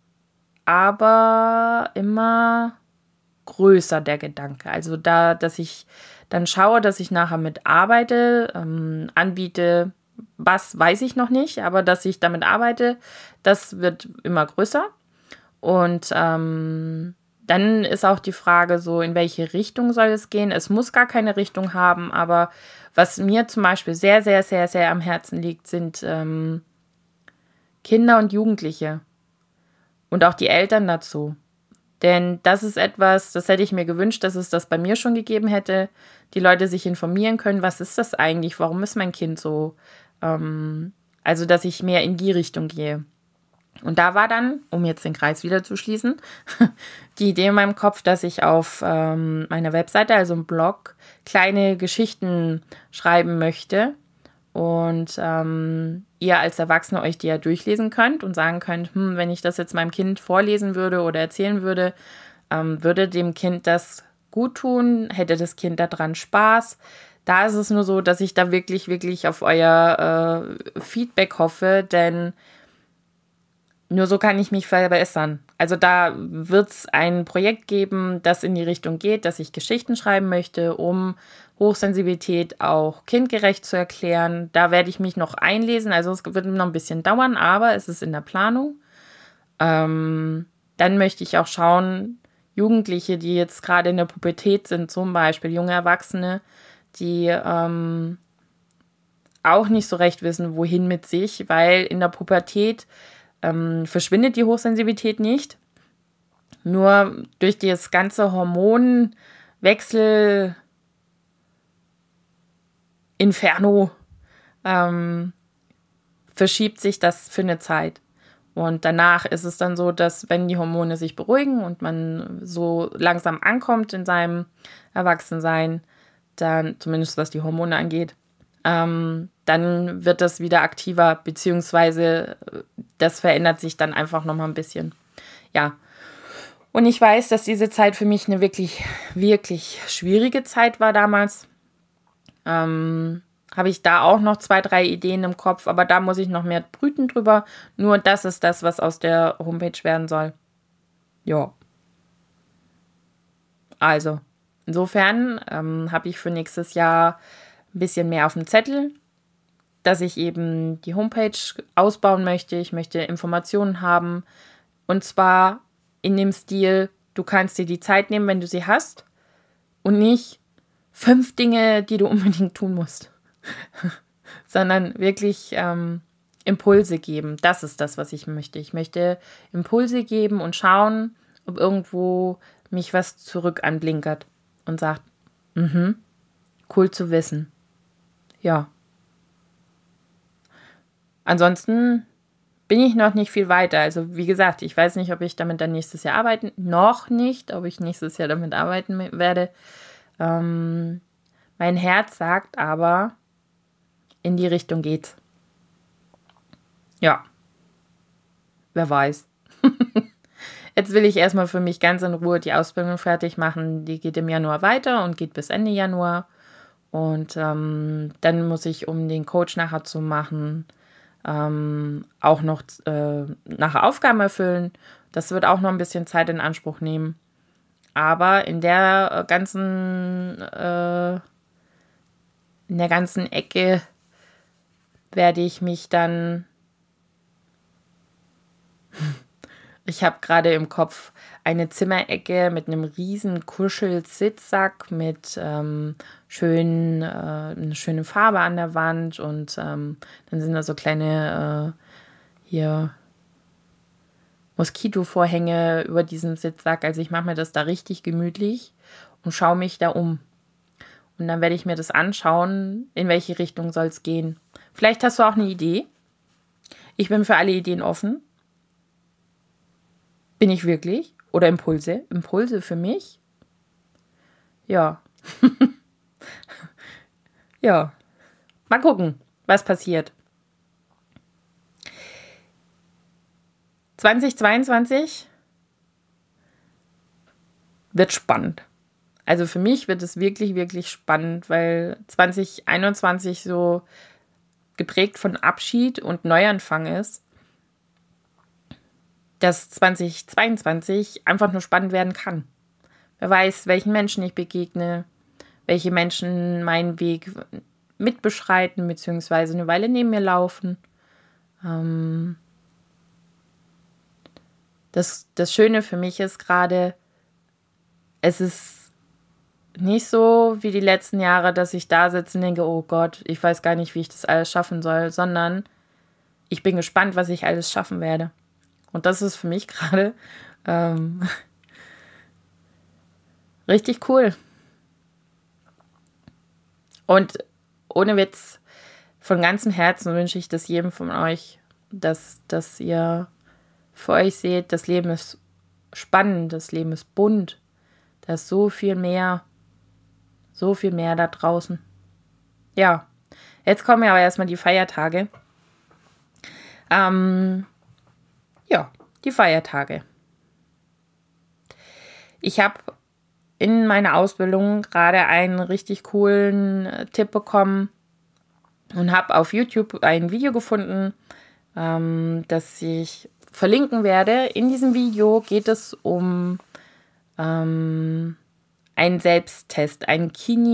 aber immer größer, der Gedanke. Also dass ich dann schaue, dass ich nachher mit arbeite, anbiete, was weiß ich noch nicht, aber dass ich damit arbeite, das wird immer größer. Und dann ist auch die Frage so, in welche Richtung soll es gehen? Es muss gar keine Richtung haben, aber was mir zum Beispiel sehr, sehr, sehr, sehr am Herzen liegt, sind Kinder und Jugendliche und auch die Eltern dazu. Denn das ist etwas, das hätte ich mir gewünscht, dass es das bei mir schon gegeben hätte. Die Leute sich informieren können, was ist das eigentlich? Warum ist mein Kind so? Also, dass ich mehr in die Richtung gehe. Und da war dann, um jetzt den Kreis wieder zu schließen, die Idee in meinem Kopf, dass ich auf meiner Webseite, also im Blog, kleine Geschichten schreiben möchte. Und ihr als Erwachsene euch die ja durchlesen könnt und sagen könnt, wenn ich das jetzt meinem Kind vorlesen würde oder erzählen würde, würde dem Kind das gut tun, hätte das Kind daran Spaß. Da ist es nur so, dass ich da wirklich, wirklich auf euer Feedback hoffe, denn nur so kann ich mich verbessern. Also da wird es ein Projekt geben, das in die Richtung geht, dass ich Geschichten schreiben möchte, um Hochsensibilität auch kindgerecht zu erklären. Da werde ich mich noch einlesen. Also es wird noch ein bisschen dauern, aber es ist in der Planung. Dann möchte ich auch schauen, Jugendliche, die jetzt gerade in der Pubertät sind, zum Beispiel junge Erwachsene, die auch nicht so recht wissen, wohin mit sich, weil in der Pubertät verschwindet die Hochsensibilität nicht. Nur durch das ganze Hormonwechsel Inferno verschiebt sich das für eine Zeit. Und danach ist es dann so, dass wenn die Hormone sich beruhigen und man so langsam ankommt in seinem Erwachsensein, dann, zumindest was die Hormone angeht, dann wird das wieder aktiver, beziehungsweise das verändert sich dann einfach nochmal ein bisschen. Ja, und ich weiß, dass diese Zeit für mich eine wirklich, wirklich schwierige Zeit war damals. Habe ich da auch noch 2, 3 Ideen im Kopf, aber da muss ich noch mehr brüten drüber. Nur das ist das, was aus der Homepage werden soll. Ja. Also, insofern habe ich für nächstes Jahr ein bisschen mehr auf dem Zettel, dass ich eben die Homepage ausbauen möchte. Ich möchte Informationen haben. Und zwar in dem Stil, du kannst dir die Zeit nehmen, wenn du sie hast. Und nicht 5 Dinge, die du unbedingt tun musst. Sondern wirklich Impulse geben. Das ist das, was ich möchte. Ich möchte Impulse geben und schauen, ob irgendwo mich was zurück anblinkert und sagt, cool zu wissen. Ja. Ansonsten bin ich noch nicht viel weiter. Also wie gesagt, ich weiß nicht, ob ich damit dann nächstes Jahr arbeiten, noch nicht, ob ich nächstes Jahr damit arbeiten werde. Mein Herz sagt aber, in die Richtung geht's. Ja, wer weiß. Jetzt will ich erstmal für mich ganz in Ruhe die Ausbildung fertig machen. Die geht im Januar weiter und geht bis Ende Januar. Und dann muss ich, um den Coach nachher zu machen, auch noch nachher Aufgaben erfüllen. Das wird auch noch ein bisschen Zeit in Anspruch nehmen. Aber in der ganzen Ecke werde ich mich dann. Ich habe gerade im Kopf eine Zimmerecke mit einem riesen Kuschelsitzsack mit eine schöne Farbe an der Wand und dann sind da so kleine hier Moskitovorhänge über diesem Sitzsack. Also ich mache mir das da richtig gemütlich und schaue mich da um. Und dann werde ich mir das anschauen, in welche Richtung soll es gehen. Vielleicht hast du auch eine Idee. Ich bin für alle Ideen offen. Bin ich wirklich? Oder Impulse? Impulse für mich? Ja. Ja. Mal gucken, was passiert. 2022 wird spannend. Also für mich wird es wirklich, wirklich spannend, weil 2021 so geprägt von Abschied und Neuanfang ist, dass 2022 einfach nur spannend werden kann. Wer weiß, welchen Menschen ich begegne, welche Menschen meinen Weg mitbeschreiten, beziehungsweise eine Weile neben mir laufen. Das Schöne für mich ist gerade, es ist nicht so wie die letzten Jahre, dass ich da sitze und denke, oh Gott, ich weiß gar nicht, wie ich das alles schaffen soll, sondern ich bin gespannt, was ich alles schaffen werde. Und das ist für mich gerade richtig cool. Und ohne Witz, von ganzem Herzen wünsche ich das jedem von euch, dass ihr für euch seht, das Leben ist spannend, das Leben ist bunt. Da ist so viel mehr da draußen. Ja, jetzt kommen ja aber erstmal die Feiertage. Ja, die Feiertage. Ich habe in meiner Ausbildung gerade einen richtig coolen Tipp bekommen und habe auf YouTube ein Video gefunden, das ich verlinken werde. In diesem Video geht es um einen Selbsttest, einen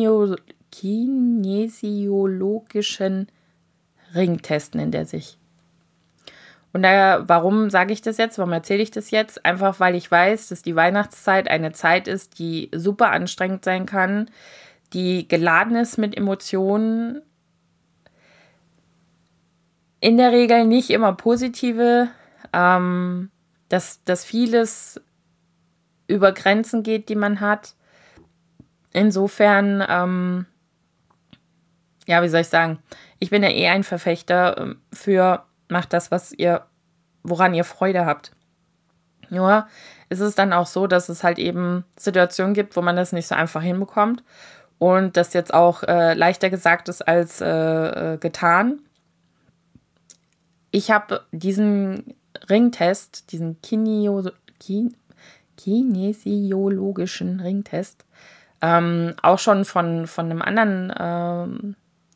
kinesiologischen Ringtest nennt er sich. Und warum sage ich das jetzt? Warum erzähle ich das jetzt? Einfach, weil ich weiß, dass die Weihnachtszeit eine Zeit ist, die super anstrengend sein kann, die geladen ist mit Emotionen. In der Regel nicht immer positive, dass vieles über Grenzen geht, die man hat. Insofern, ja, wie soll ich sagen? Ich bin ja eher ein Verfechter für macht das, woran ihr Freude habt. Nur ist es dann auch so, dass es halt eben Situationen gibt, wo man das nicht so einfach hinbekommt und das jetzt auch leichter gesagt ist als getan. Ich habe diesen Ringtest, diesen kinesiologischen Ringtest, auch schon von einem anderen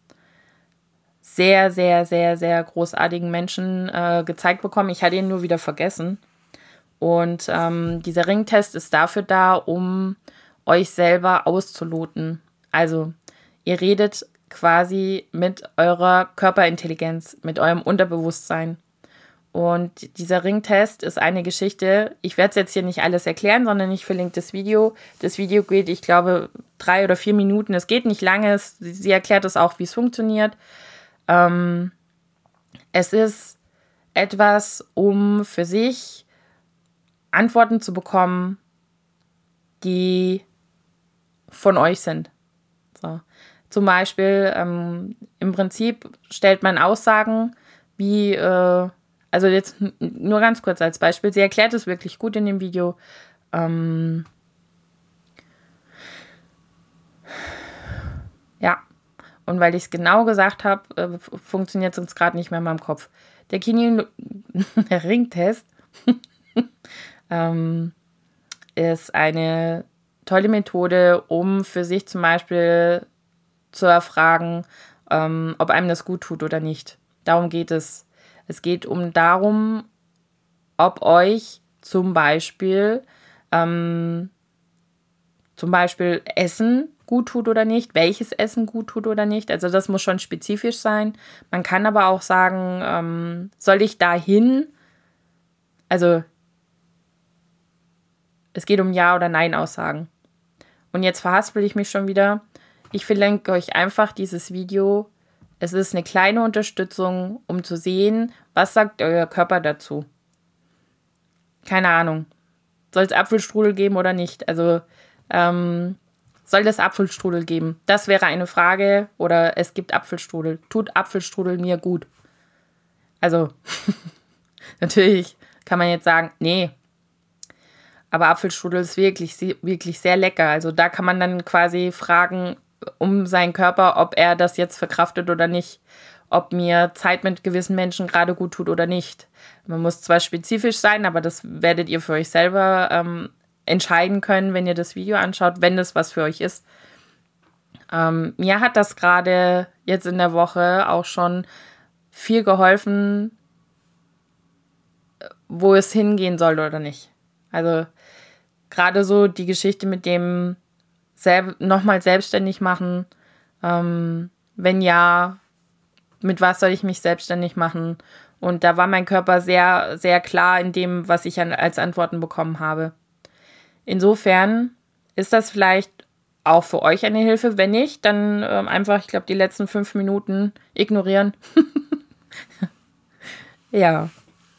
sehr, sehr, sehr, sehr großartigen Menschen gezeigt bekommen. Ich hatte ihn nur wieder vergessen. Und dieser Ringtest ist dafür da, um euch selber auszuloten. Also ihr redet quasi mit eurer Körperintelligenz, mit eurem Unterbewusstsein. Und dieser Ringtest ist eine Geschichte. Ich werde es jetzt hier nicht alles erklären, sondern ich verlinke das Video. Das Video geht, ich glaube, 3 oder 4 Minuten. Es geht nicht lange. Sie erklärt es auch, wie es funktioniert. Es ist etwas, um für sich Antworten zu bekommen, die von euch sind. So. Zum Beispiel, im Prinzip stellt man Aussagen wie, also jetzt nur ganz kurz als Beispiel, sie erklärt es wirklich gut in dem Video. Ja. Und weil ich es genau gesagt habe, funktioniert es uns gerade nicht mehr in meinem Kopf. Der Ringtest ist eine tolle Methode, um für sich zum Beispiel zu erfragen, ob einem das gut tut oder nicht. Darum geht es. Es geht darum, ob euch zum Beispiel Essen gut tut oder nicht, welches Essen gut tut oder nicht. Also das muss schon spezifisch sein. Man kann aber auch sagen, soll ich dahin? Also es geht um Ja- oder Nein-Aussagen. Und jetzt verhaspel ich mich schon wieder. Ich verlinke euch einfach dieses Video. Es ist eine kleine Unterstützung, um zu sehen, was sagt euer Körper dazu. Keine Ahnung. Soll es Apfelstrudel geben oder nicht? Also, soll es Apfelstrudel geben? Das wäre eine Frage. Oder es gibt Apfelstrudel. Tut Apfelstrudel mir gut? Also, natürlich kann man jetzt sagen, nee. Aber Apfelstrudel ist wirklich, wirklich sehr lecker. Also da kann man dann quasi fragen um seinen Körper, ob er das jetzt verkraftet oder nicht. Ob mir Zeit mit gewissen Menschen gerade gut tut oder nicht. Man muss zwar spezifisch sein, aber das werdet ihr für euch selber entscheiden können, wenn ihr das Video anschaut, wenn das was für euch ist. Mir hat das gerade jetzt in der Woche auch schon viel geholfen, wo es hingehen soll oder nicht. Also gerade so die Geschichte mit dem nochmal selbstständig machen. Wenn ja, mit was soll ich mich selbstständig machen? Und da war mein Körper sehr, sehr klar in dem, was ich als Antworten bekommen habe. Insofern ist das vielleicht auch für euch eine Hilfe. Wenn nicht, dann einfach, ich glaube, die letzten 5 Minuten ignorieren. Ja.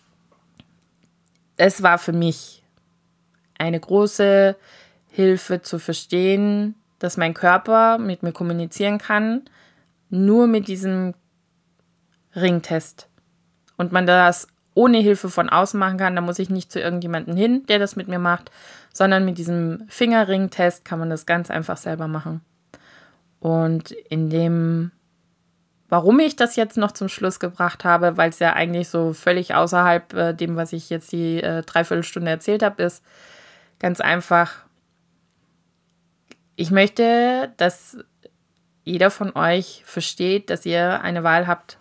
Es war für mich eine große Hilfe zu verstehen, dass mein Körper mit mir kommunizieren kann, nur mit diesem Ringtest. Und man das ohne Hilfe von außen machen kann. Da muss ich nicht zu irgendjemandem hin, der das mit mir macht, sondern mit diesem Fingerringtest kann man das ganz einfach selber machen. Und warum ich das jetzt noch zum Schluss gebracht habe, weil es ja eigentlich so völlig außerhalb dem, was ich jetzt die 3/4 Stunde erzählt habe, ist ganz einfach, ich möchte, dass jeder von euch versteht, dass ihr eine Wahl habt.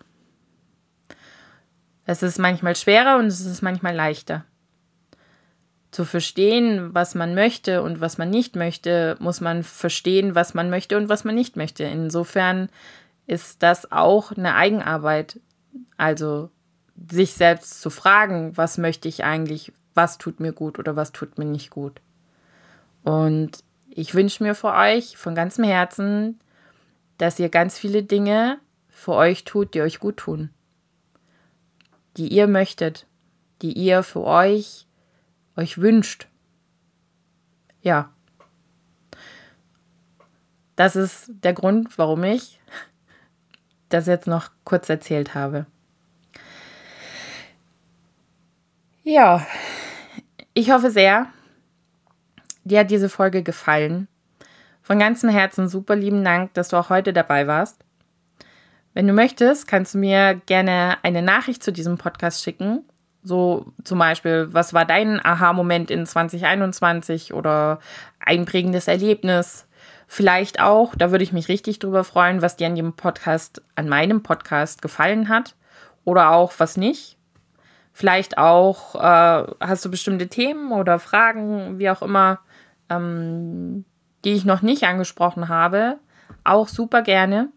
Es ist manchmal schwerer und es ist manchmal leichter. Zu verstehen, was man möchte und was man nicht möchte, muss man verstehen, was man möchte und was man nicht möchte. Insofern ist das auch eine Eigenarbeit. Also sich selbst zu fragen, was möchte ich eigentlich, was tut mir gut oder was tut mir nicht gut. Und ich wünsche mir für euch von ganzem Herzen, dass ihr ganz viele Dinge für euch tut, die euch gut tun. Die ihr möchtet, die ihr für euch wünscht. Ja. Das ist der Grund, warum ich das jetzt noch kurz erzählt habe. Ja, ich hoffe sehr, dir hat diese Folge gefallen. Von ganzem Herzen super lieben Dank, dass du auch heute dabei warst. Wenn du möchtest, kannst du mir gerne eine Nachricht zu diesem Podcast schicken. So zum Beispiel, was war dein Aha-Moment in 2021 oder ein prägendes Erlebnis? Vielleicht auch, da würde ich mich richtig drüber freuen, was dir an meinem Podcast gefallen hat oder auch was nicht. Vielleicht auch hast du bestimmte Themen oder Fragen, wie auch immer, die ich noch nicht angesprochen habe. Auch super gerne.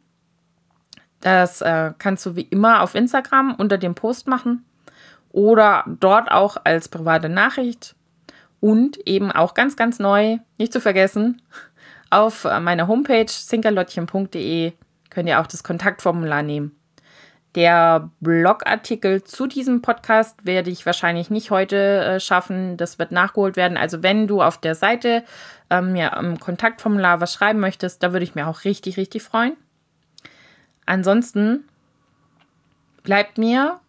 Das kannst du wie immer auf Instagram unter dem Post machen oder dort auch als private Nachricht und eben auch ganz, ganz neu, nicht zu vergessen, auf meiner Homepage zinkerlottchen.de könnt ihr auch das Kontaktformular nehmen. Der Blogartikel zu diesem Podcast werde ich wahrscheinlich nicht heute schaffen, das wird nachgeholt werden. Also wenn du auf der Seite mir am Kontaktformular was schreiben möchtest, da würde ich mir auch richtig, richtig freuen. Ansonsten bleibt mir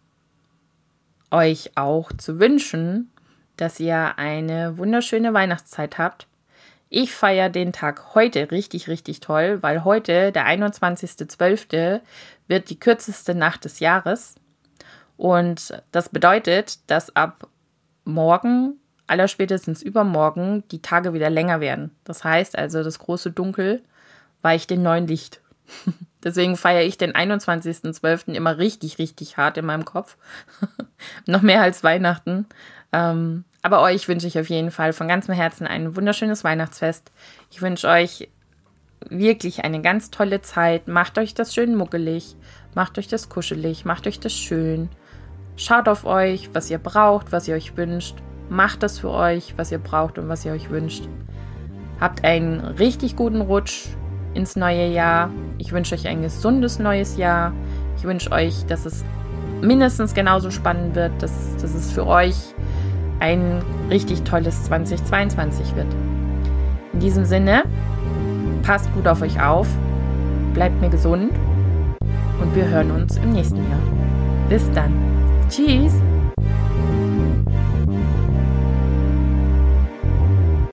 euch auch zu wünschen, dass ihr eine wunderschöne Weihnachtszeit habt. Ich feiere den Tag heute richtig, richtig toll, weil heute, der 21.12., wird die kürzeste Nacht des Jahres. Und das bedeutet, dass ab morgen, allerspätestens übermorgen, die Tage wieder länger werden. Das heißt also, das große Dunkel weicht dem neuen Licht. Deswegen feiere ich den 21.12. immer richtig, richtig hart in meinem Kopf. Noch mehr als Weihnachten. Aber euch wünsche ich auf jeden Fall von ganzem Herzen ein wunderschönes Weihnachtsfest. Ich wünsche euch wirklich eine ganz tolle Zeit. Macht euch das schön muckelig. Macht euch das kuschelig. Macht euch das schön. Schaut auf euch, was ihr braucht, was ihr euch wünscht. Macht das für euch, was ihr braucht und was ihr euch wünscht. Habt einen richtig guten Rutsch ins neue Jahr. Ich wünsche euch ein gesundes neues Jahr. Ich wünsche euch, dass es mindestens genauso spannend wird, dass es für euch ein richtig tolles 2022 wird. In diesem Sinne, passt gut auf euch auf, bleibt mir gesund und wir hören uns im nächsten Jahr. Bis dann. Tschüss!